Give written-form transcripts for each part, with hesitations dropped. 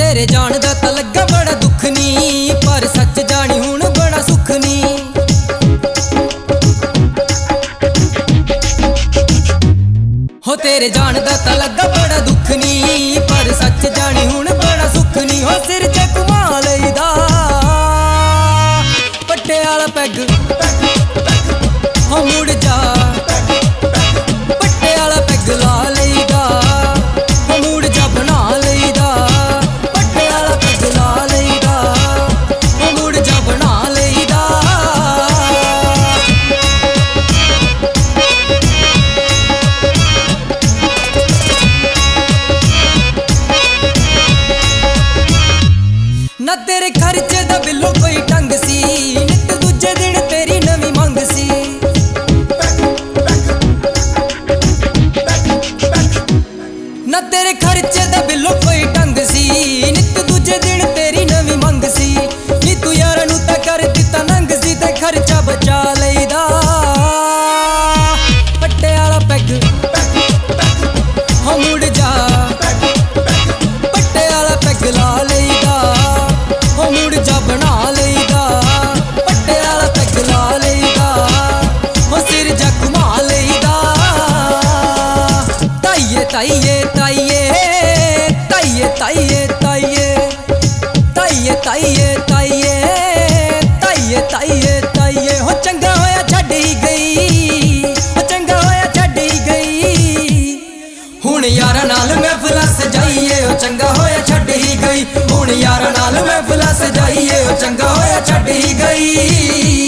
तेरे जान दा तां लग्गा बड़ा दुख नी, पर सच जानी हुण बड़ा सुख नी। हो तेरे जान दा तां लग्गा बड़ा दुख नी, पर सच जानी हुण बड़ा सुख नी। हो सिर च घुमा लईदा पट्टे आला पैग, हो मुड़ जा पट्टे आला पैग ला लईदा, हो मुड़ जा बना लईदा पट्टे आला पैग ला लईदा, हो मुड़ जा बना लईदा। ना तेरे खर्चे दा बिल्लो कोई ढंग सी, नित दूजे दिन तेरी नवी मंग सी। ना तेरे खर्चे दा बिल्लो कोई ढंग सी, नित दूजे दिन तेरी नवी मंग सी। नी तू यारां नूं तां कर दित्ता नंग सी, ते खर्चा बचा लईदा पट्टे आला पैग, हो मुड़ जा पट्टे आला पैग ला लईदा, हो मुड़ जा बना लईदा पट्टे आला पैग ला लईदा, हो सिर जा घुमा लईदा। ताइये ताइये ताइये ताइये ताइये ताइये ताइये ताइये ताइये ताइये ताइये ताइये। हो चंगा होया छड्ड ही गई, हो चंगा होया छड्ड ही गई, हुण यारां नाल महफिलां सजाइए। हो चंगा होया छड्ड ही गई, हुण यारां नाल महफिलां सजाइए। हो चंगा होया छड्ड ही गई।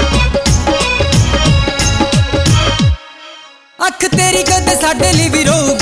अख तेरी गद साडे लई भी रोग